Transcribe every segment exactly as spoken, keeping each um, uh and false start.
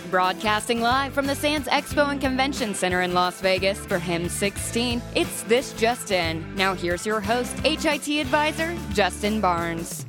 Broadcasting live from the Sands Expo and Convention Center in Las Vegas for HIMSS sixteen, it's This Just In. Now here's your host, H I T advisor, Justin Barnes.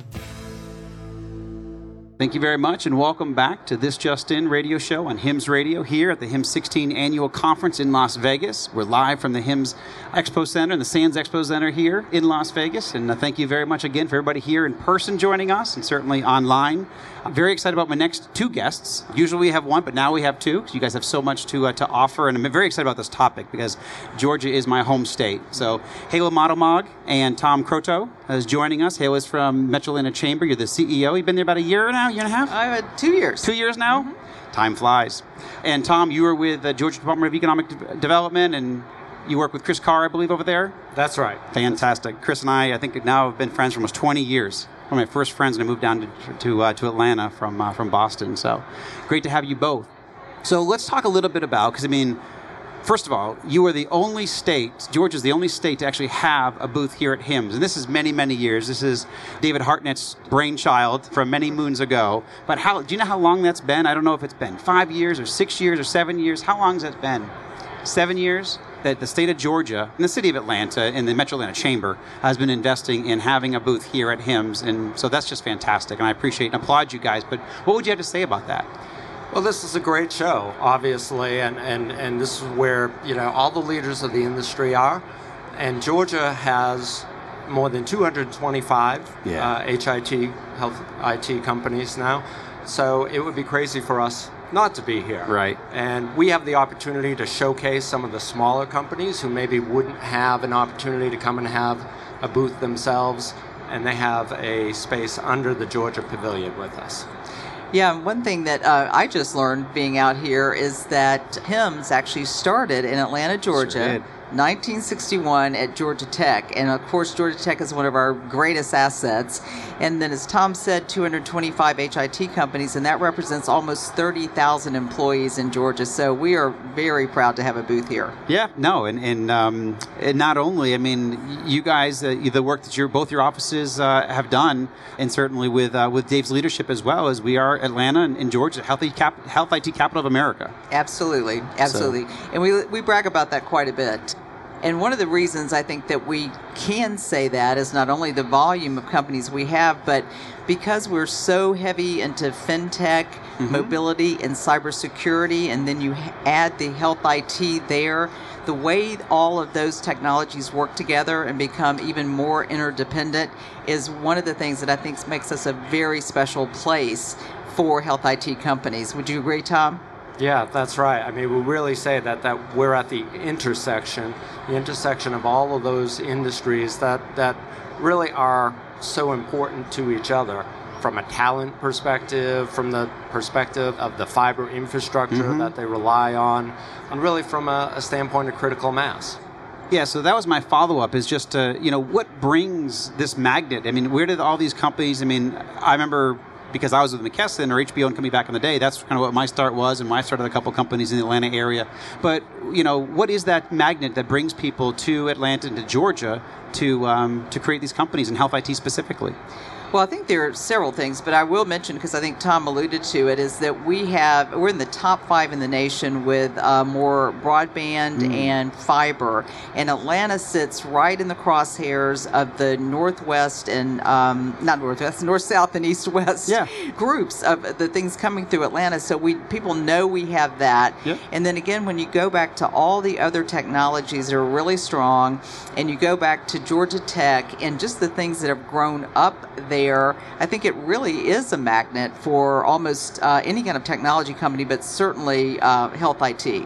Thank you very much, and welcome back to This Just In radio show on HIMSS Radio here at the HIMSS sixteen Annual Conference in Las Vegas. We're live from the HIMSS Expo Center and the Sands Expo Center here in Las Vegas, and uh, thank you very much again for everybody here in person joining us and certainly online. I'm very excited about my next two guests. Usually we have one, but now we have two, because you guys have so much to uh, to offer, and I'm very excited about this topic because Georgia is my home state. So Halo Modemag and Tom Croteau is joining us. Halo is from Metro Atlanta Chamber. You're the C E O. You've been there about a year now, year and a half? Uh, two years. Two years now? Mm-hmm. Time flies. And Tom, you were with the Georgia Department of Economic De- Development, and you work with Chris Carr, I believe, over there? That's right. Fantastic. Chris and I, I think now have been friends for almost twenty years. One of my first friends when I moved down to to, uh, to Atlanta from uh, from Boston. So great to have you both. So let's talk a little bit about, because I mean, first of all, you are the only state, Georgia's the only state to actually have a booth here at HIMSS. And this is many, many years. This is David Hartnett's brainchild from many moons ago. But how do you know how long that's been? I don't know if it's been five years or six years or seven years. How long has that been? Seven years? That the state of Georgia and the city of Atlanta and the Metro Atlanta Chamber has been investing in having a booth here at HIMSS. And so that's just fantastic. And I appreciate and applaud you guys. But what would you have to say about that? Well, this is a great show, obviously, and, and, and this is where, you know, all the leaders of the industry are. And Georgia has more than two hundred twenty-five yeah. uh, H I T, health I T companies now. So it would be crazy for us not to be here. Right. And we have the opportunity to showcase some of the smaller companies who maybe wouldn't have an opportunity to come and have a booth themselves, and they have a space under the Georgia Pavilion with us. Yeah, one thing that uh, I just learned being out here is that HIMSS actually started in Atlanta, Georgia, nineteen sixty-one at Georgia Tech. And of course, Georgia Tech is one of our greatest assets. And then as Tom said, two hundred twenty-five H I T companies, and that represents almost thirty thousand employees in Georgia. So we are very proud to have a booth here. Yeah, no, and and, um, and not only, I mean, you guys, uh, the work that your both your offices uh, have done, and certainly with uh, with Dave's leadership as well, as we are Atlanta and, and Georgia, healthy cap, health I T capital of America. Absolutely, absolutely. So. And we we brag about that quite a bit. And one of the reasons I think that we can say that is not only the volume of companies we have, but because we're so heavy into fintech, mm-hmm. mobility, and cybersecurity, and then you add the health I T there, the way all of those technologies work together and become even more interdependent is one of the things that I think makes us a very special place for health I T companies. Would you agree, Tom? Yeah, that's right. I mean, we really say that, that we're at the intersection, the intersection of all of those industries that, that really are so important to each other from a talent perspective, from the perspective of the fiber infrastructure mm-hmm. that they rely on, and really from a, a standpoint of critical mass. Yeah, so that was my follow-up, is just, uh, you know, what brings this magnet? I mean, where did all these companies, I mean, I remember... because I was with McKesson or H B O and coming back in the day, that's kind of what my start was, and I started a couple companies in the Atlanta area. But, you know, what is that magnet that brings people to Atlanta and to Georgia to um, to create these companies in health I T specifically? Well, I think there are several things, but I will mention, because I think Tom alluded to it, is that we have, we're in the top five in the nation with uh, more broadband mm. and fiber. And Atlanta sits right in the crosshairs of the Northwest and, um, not Northwest, North, South, and East, West yeah. groups of the things coming through Atlanta. So we people know we have that. Yep. And then again, when you go back to all the other technologies that are really strong, and you go back to Georgia Tech and just the things that have grown up there, I think it really is a magnet for almost uh, any kind of technology company, but certainly uh, health I T.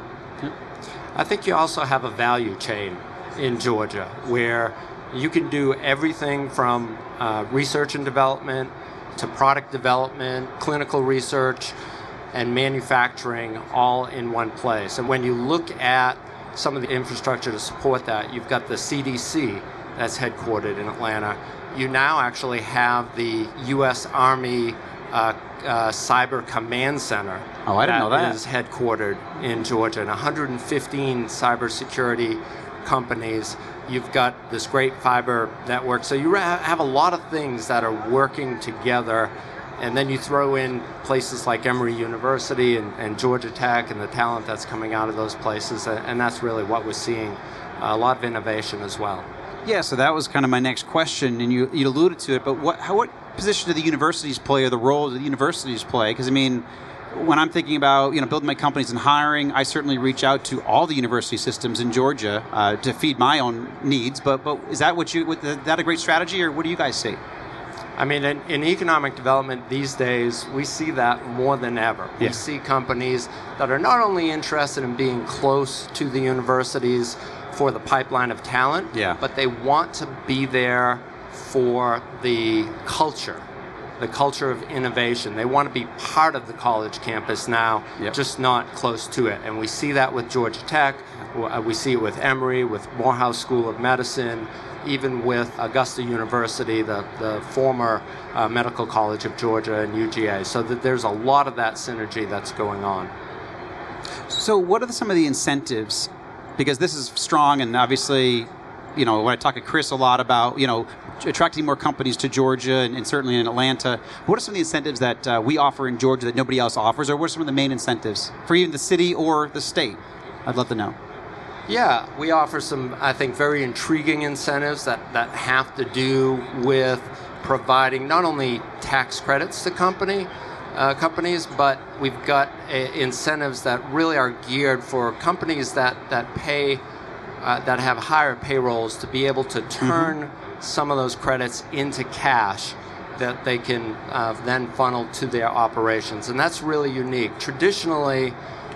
I think you also have a value chain in Georgia where you can do everything from uh, research and development to product development, clinical research, and manufacturing all in one place. And when you look at some of the infrastructure to support that, you've got the C D C that's headquartered in Atlanta. You now actually have the U S Army uh, uh, Cyber Command Center. Oh, I didn't know that. That is headquartered in Georgia, and one hundred fifteen cybersecurity companies. You've got this great fiber network. So you have a lot of things that are working together and then you throw in places like Emory University and, and Georgia Tech and the talent that's coming out of those places, and, and that's really what we're seeing, a lot of innovation as well. Yeah, so that was kind of my next question, and you, you alluded to it, but what, how, what position do the universities play, or the role do the universities play? Because, I mean, when I'm thinking about, you know, building my companies and hiring, I certainly reach out to all the university systems in Georgia uh, to feed my own needs, but but is that what you, is that a great strategy, or what do you guys see? I mean, in, in economic development these days, we see that more than ever. Yeah. We see companies that are not only interested in being close to the universities for the pipeline of talent, yeah. but they want to be there for the culture, the culture of innovation. They want to be part of the college campus now, yep. just not close to it. And we see that with Georgia Tech, we see it with Emory, with Morehouse School of Medicine, even with Augusta University, the, the former uh, Medical College of Georgia and U G A. So that there's a lot of that synergy that's going on. So what are the, some of the incentives? Because this is strong, and obviously, you know, when I talk to Chris a lot about, you know, attracting more companies to Georgia and, and certainly in Atlanta, what are some of the incentives that uh, we offer in Georgia that nobody else offers, or what are some of the main incentives for even the city or the state? I'd love to know. Yeah, we offer some, I think, very intriguing incentives that, that have to do with providing not only tax credits to company, Uh, companies, but we've got uh, incentives that really are geared for companies that that pay, uh, that have higher payrolls, to be able to turn mm-hmm. some of those credits into cash that they can uh, then funnel to their operations, and that's really unique. Traditionally,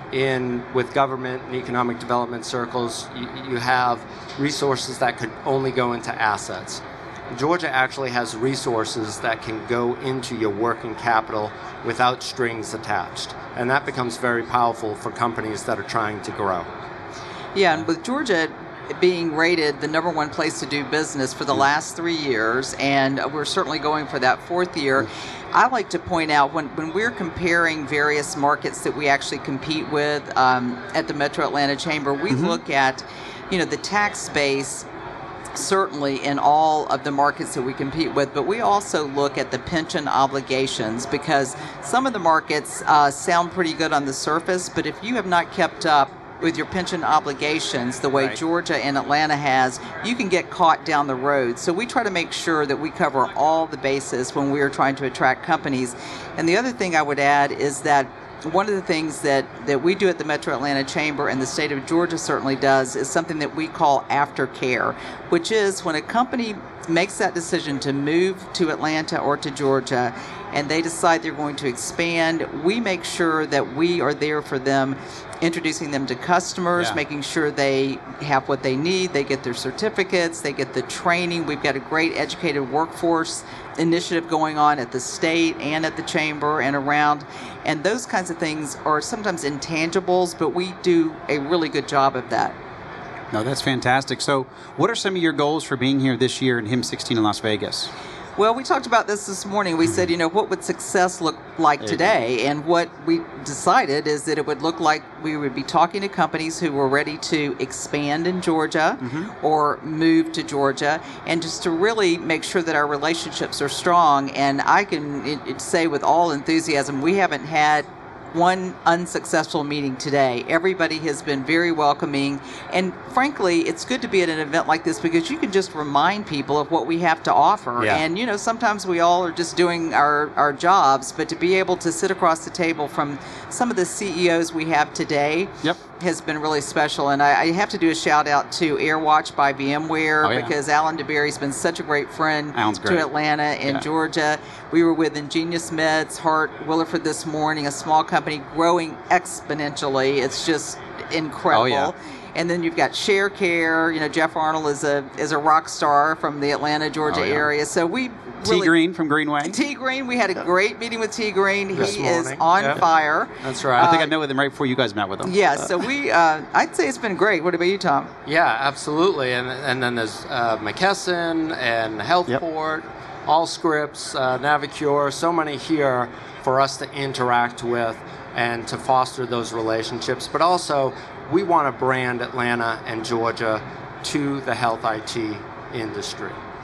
in with government and economic development circles, you, you have resources that could only go into assets. Georgia actually has resources that can go into your working capital without strings attached. And that becomes very powerful for companies that are trying to grow. Yeah, and with Georgia being rated the number one place to do business for the last three years, and we're certainly going for that fourth year, I like to point out when, when we're comparing various markets that we actually compete with um, at the Metro Atlanta Chamber, we mm-hmm. look at, you know, the tax base certainly in all of the markets that we compete with, but we also look at the pension obligations, because some of the markets uh, sound pretty good on the surface, but if you have not kept up with your pension obligations the way right. Georgia and Atlanta has, you can get caught down the road. So we try to make sure that we cover all the bases when we are trying to attract companies. And the other thing I would add is that one of the things that, that we do at the Metro Atlanta Chamber, and the state of Georgia certainly does, is something that we call aftercare, which is when a company makes that decision to move to Atlanta or to Georgia, and they decide they're going to expand, we make sure that we are there for them, introducing them to customers, yeah. making sure they have what they need, they get their certificates, they get the training. We've got a great educated workforce initiative going on at the state and at the chamber and around, and those kinds of things are sometimes intangibles, but we do a really good job of that. No, that's fantastic. So what are some of your goals for being here this year in HIMSS sixteen in Las Vegas? Well, we talked about this this morning. We said, you know, what would success look like today? And what we decided is that it would look like we would be talking to companies who were ready to expand in Georgia mm-hmm. or move to Georgia, and just to really make sure that our relationships are strong. And I can it, it say with all enthusiasm, we haven't had one unsuccessful meeting today. Everybody has been very welcoming, and frankly, it's good to be at an event like this because you can just remind people of what we have to offer. Yeah. And you know, sometimes we all are just doing our, our jobs, but to be able to sit across the table from some of the C E Os we have today yep. has been really special. And I, I have to do a shout out to AirWatch by VMware oh, yeah. because Alan DeBerry's been such a great friend Alan's great. to Atlanta and yeah. Georgia. We were with Ingenious Meds, Hart Williford this morning, a small company growing exponentially. It's just incredible. Oh, yeah. And then you've got ShareCare. You know, Jeff Arnold is a is a rock star from the Atlanta, Georgia oh, yeah. area. So we T really, Green from Greenway. T Green, we had a great meeting with T Green. This he morning. is on yep. fire. That's right. I think I met with him right before you guys met with him. Yeah, so we, uh, I'd say it's been great. What about you, Tom? Yeah, absolutely. And and then there's uh, McKesson and Healthport, Yep. Allscripts, uh, Navicure, so many here for us to interact with and to foster those relationships. But also, we want to brand Atlanta and Georgia to the health I T industry.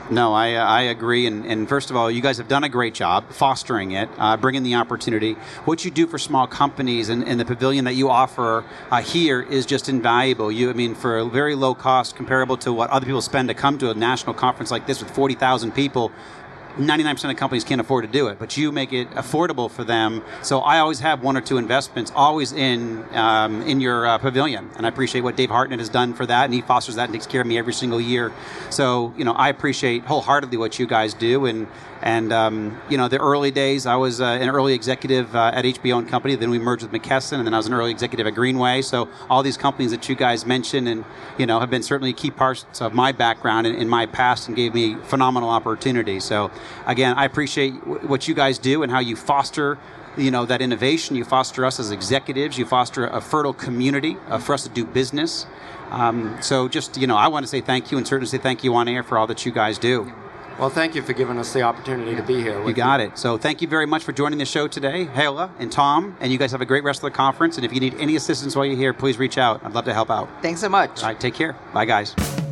No, I, uh, I agree. And, and first of all, you guys have done a great job fostering it, uh, bringing the opportunity. What you do for small companies and, and the pavilion that you offer uh, here is just invaluable. You, I mean, for a very low cost, comparable to what other people spend to come to a national conference like this with forty thousand people, ninety-nine percent of companies can't afford to do it, but you make it affordable for them. So I always have one or two investments always in um, in your uh, pavilion, and I appreciate what Dave Hartnett has done for that, and he fosters that and takes care of me every single year. So, you know, I appreciate wholeheartedly what you guys do, and and um, you know, the early days, I was uh, an early executive uh, at H B O and Company, then we merged with McKesson, and then I was an early executive at Greenway. So all these companies that you guys mentioned, and you know, have been certainly key parts of my background and in my past, and gave me phenomenal opportunities. So again, I appreciate w- what you guys do and how you foster, you know, that innovation. You foster us as executives. You foster a fertile community uh, for us to do business. Um, so just, you know, I want to say thank you, and certainly say thank you on air for all that you guys do. Well, thank you for giving us the opportunity to be here. With you got you. it. So thank you very much for joining the show today, Hala and Tom, and you guys have a great rest of the conference. And if you need any assistance while you're here, please reach out. I'd love to help out. Thanks so much. All right, take care. Bye, guys.